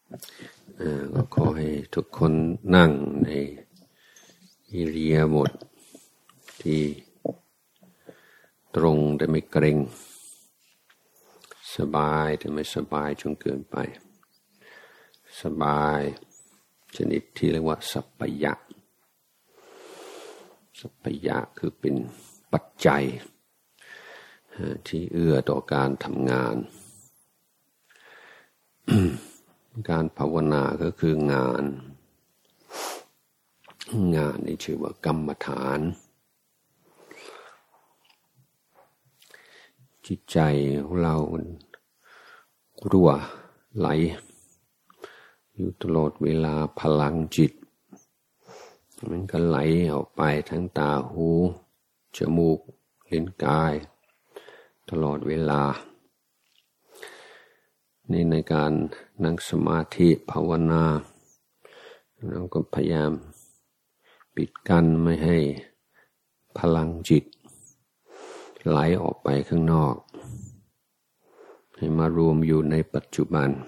ก็ขอให้ทุกคนนั่งในอิริยาบถที่ตรงแต่ไม่เกร็งสบายแต่ไม่สบายจนเกินไปสบายชนิดที่เรียกว่าสัปปยะสัปปยะคือเป็นปัจจัยที่เอื้อต่อการทำงานการภาวนาก็คืองานนี่ชื่อว่ากรรมฐานจิตใจของเรารั่วไหลอยู่ตลอดเวลาพลังจิตมันก็ไหลออกไปทั้งตาหูจมูกลิ้นกายตลอดเวลานี่ในการนั่งสมาธิภาวนาเราก็พยายามปิดกั้นไม่ให้พลังจิตไหลออกไปข้างนอกให้มารวมอยู่ในปัจจุบัน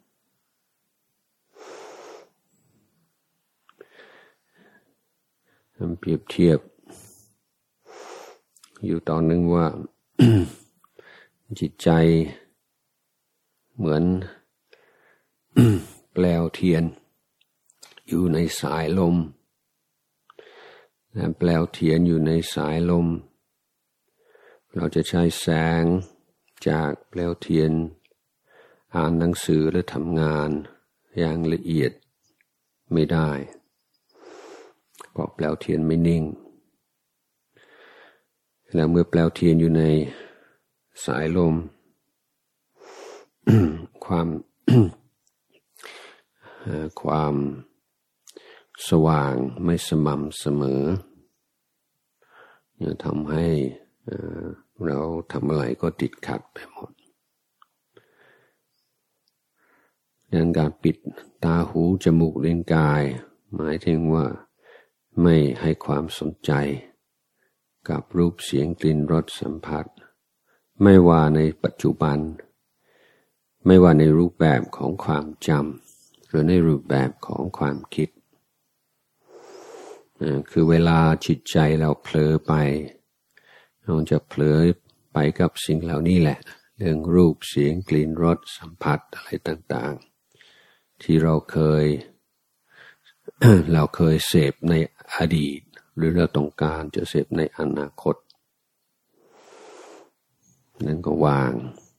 เปรียบเทียบอยู่ตอนนึงว่า จิตใจเหมือน แปลวเทียนอยู่ในสายลมแปลวเทียนอยู่ในสายลมเราจะใช้แสงจากแปลวเทียนอ่านหนังสือหรือทำงานอย่างละเอียดไม่ได้เพราะแปลวเทียนไม่นิ่งแล้วเมื่อแปลวเทียนอยู่ในสายลม ความสว่างไม่สม่ำเสมอจะทำให้เราทำอะไรก็ติดขัดไปหมดดังการปิดตาหูจมูกลิ้นกายหมายถึงว่าไม่ให้ความสนใจกับรูปเสียงกลิ่นรสสัมผัสไม่ว่าในปัจจุบันไม่ว่าในรูปแบบของความจำหรือในรูปแบบของความคิดคือเวลาจิตใจเราเผลอไปเราจะเผลอไปกับสิ่งเหล่านี้แหละเรื่องรูปเสียงกลิ่นรสสัมผัสอะไรต่างๆที่เราเคย เสพในอดีตหรือเราต้องการจะเสพในอนาคตนั่นก็วาง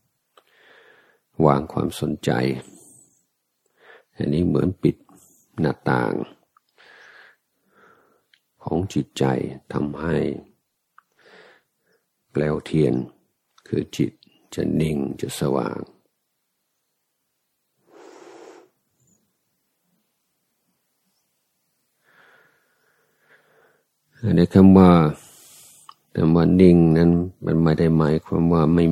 ความสนใจอันนี้เหมือนปิดหน้าต่างของจิตใจทำให้แปลวเทียนคือจิตจะนิ่งจะสว่างในคำว่านิ่งนั้นมันไม่ได้หมายความว่าไม่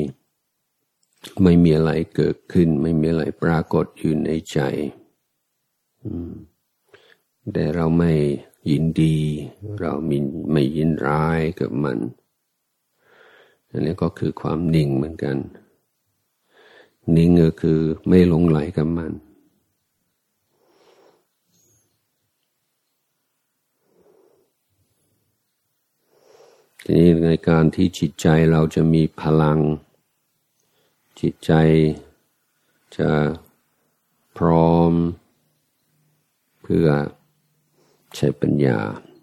มีอะไรเกิดขึ้นไม่มีอะไรปรากฏอยู่ในใจแต่เราไม่ยินดีเราไม่ยินร้ายกับมันอันนี้ก็คือความนิ่งเหมือนกันนิ่งก็คือไม่หลงไหลกับมันทีนี้ในการที่จิตใจเราจะมีพลังจิตใจจะพร้อมเพื่อใช้ปัญญา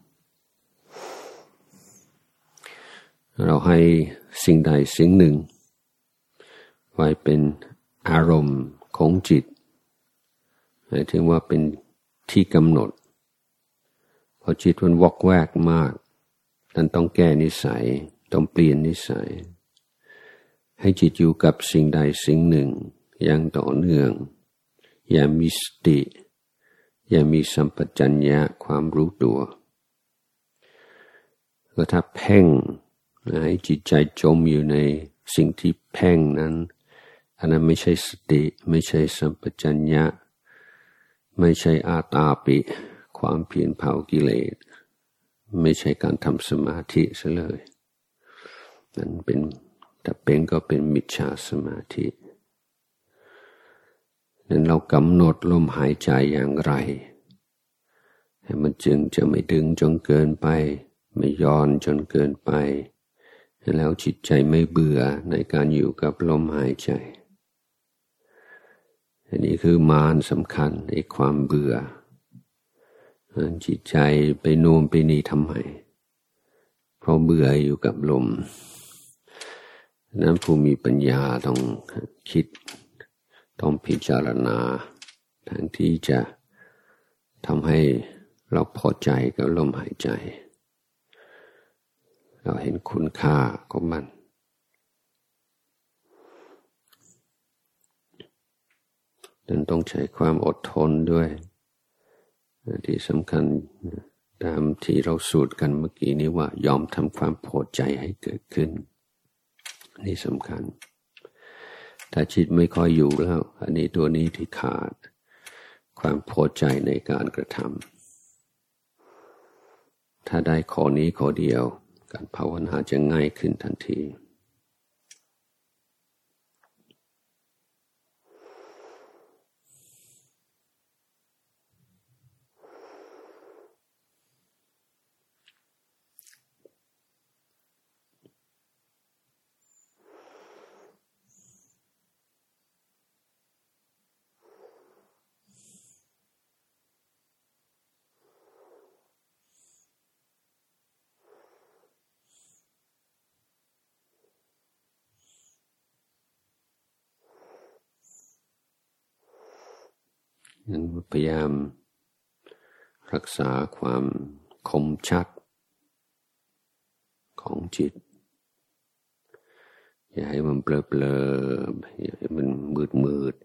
เราให้สิ่งใดสิ่งหนึ่งไว้เป็นอารมณ์ของจิตหมายถึงว่าเป็นที่กำหนดพอจิตมันวอกแวกมากท่านต้องแก้นิสัยต้องเปลี่ยนนิสัยให้จิตอยู่กับสิ่งใดสิ่งหนึ่งอย่างต่อเนื่องอย่ามีสติอย่ามีสัมปชัญญะความรู้ตัวก็ถ้าเพ่งให้จิตใจจมอยู่ในสิ่งที่เพ่งนั้นอันนั้นไม่ใช่สติไม่ใช่สัมปชัญญะไม่ใช่อาตาปิความเพียรเผากิเลสไม่ใช่การทำสมาธิซะเลยนั่นเป็นถ้าเป็นก็เป็นมิจฉาสมาธิในนั้นเรากำหนดลมหายใจอย่างไรให้มันจึงจะไม่ดึงจนเกินไปไม่ย้อนจนเกินไปแล้วจิตใจไม่เบื่อในการอยู่กับลมหายใจอันนี้คือมารสำคัญในความเบื่อจิตใจไปโน้มไปนี่ทำไมเพราะเบื่ออยู่กับลมนั้นผู้มีปัญญาต้องคิดต้องพิจารณาทั้งที่จะทำให้เราพอใจกับลมหายใจเราเห็นคุณค่าของมันนั้นต้องใช้ความอดทนด้วยที่สำคัญตามที่เราสูตรกันเมื่อกี้นี้ว่ายอมทำความพอใจให้เกิดขึ้นนี่สำคัญถ้าจิตไม่ค่อยอยู่แล้วอันนี้ตัวนี้ที่ขาดความพอใจในการกระทำถ้าได้ข้อนี้ข้อเดียวการภาวนาจะง่ายขึ้นทันทีนั้นพยายามรักษาความคมชัดของจิตอย่าให้มันเบลอๆอย่าให้มันมืด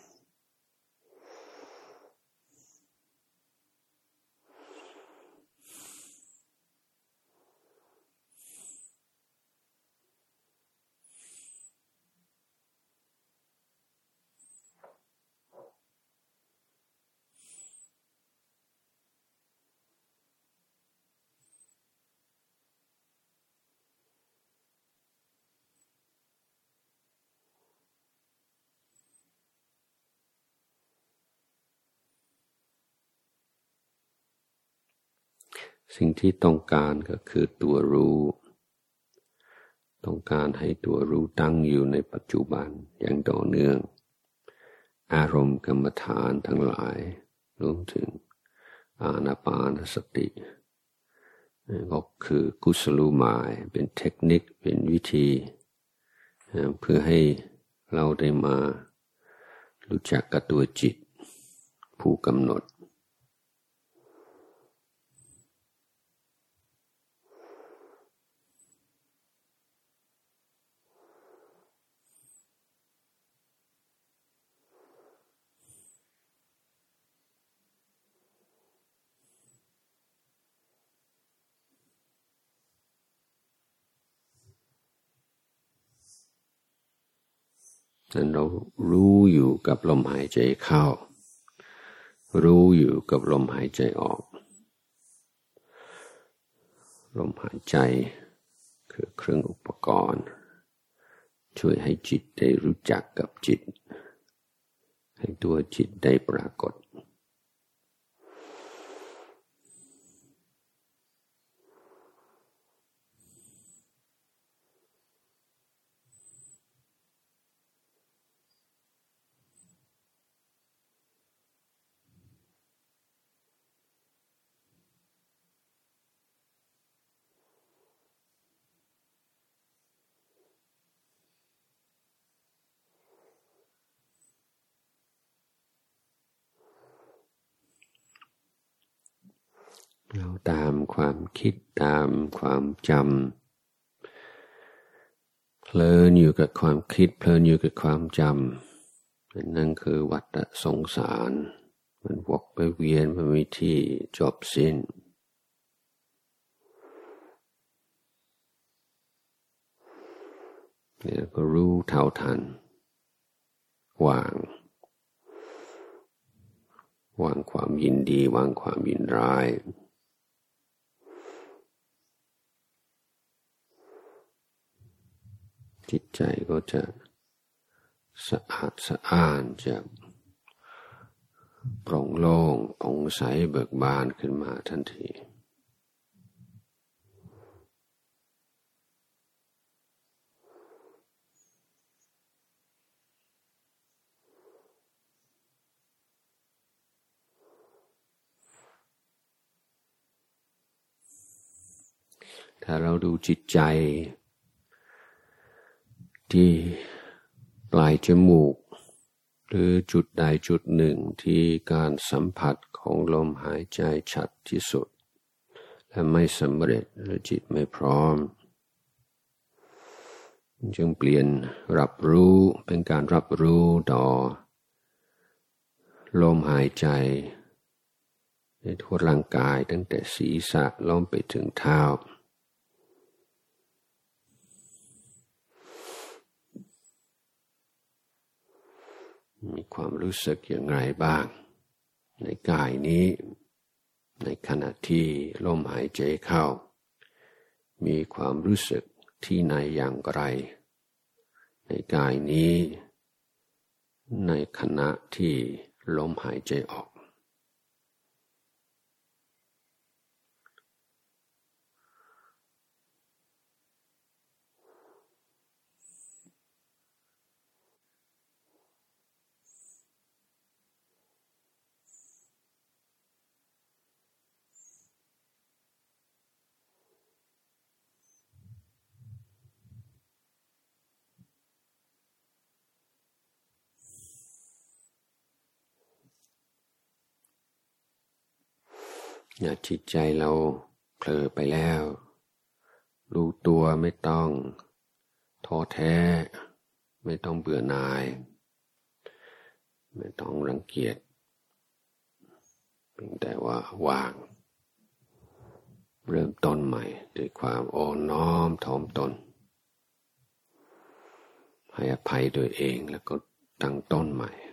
สิ่งที่ต้องการก็คือตัวรู้ต้องการให้ตัวรู้ตั้งอยู่ในปัจจุบันอย่างต่อเนื่องอารมณ์กรรมฐานทั้งหลายรวมถึงอานาปานสติก็คือกุศโลบายเป็นเทคนิคเป็นวิธีเพื่อให้เราได้มารู้จักกับตัวจิตผู้กำหนดนั้นเรารู้อยู่กับลมหายใจเข้ารู้อยู่กับลมหายใจออกลมหายใจคือเครื่องอุปกรณ์ช่วยให้จิตได้รู้จักกับจิตให้ตัวจิตได้ปรากฏเราตามความคิดตามความจำเพลินอยู่กับความคิดเพลินอยู่กับความจำนั่นคือวัฏสงสารมันวกไปเวียนมันไม่ที่จบสิ้นเนี่ยก็รู้เท่าทันวางความยินดีวางความยินร้ายจิตใจก็จะสะอาดสะอ้านจะโปร่งโล่งผ่องใสเบิกบานขึ้นมาทันทีถ้าเราดูจิตใจที่ปลายจมูกหรือจุดใดจุดหนึ่งที่การสัมผัสของลมหายใจชัดที่สุดและไม่สำเร็จหรือจิตไม่พร้อมจึงเปลี่ยนรับรู้เป็นการรับรู้ต่อลมหายใจในทั่วร่างกายตั้งแต่ศีรษะลงไปถึงเท้ามีความรู้สึกอย่างไรบ้างในกายนี้ในขณะที่ลมหายใจเข้ามีความรู้สึกที่ไหนอย่างไรในกายนี้ในขณะที่ลมหายใจออกอย่าจิตใจเราเผลอไปแล้วรู้ตัวไม่ต้องท้อแท้ไม่ต้องเบื่อหน่ายไม่ต้องรังเกียจเพียงแต่ว่าวางเริ่มต้นใหม่ด้วยความอ่อนน้อมถ่อมตนให้อภัยตัวเองแล้วก็ตั้งต้นใหม่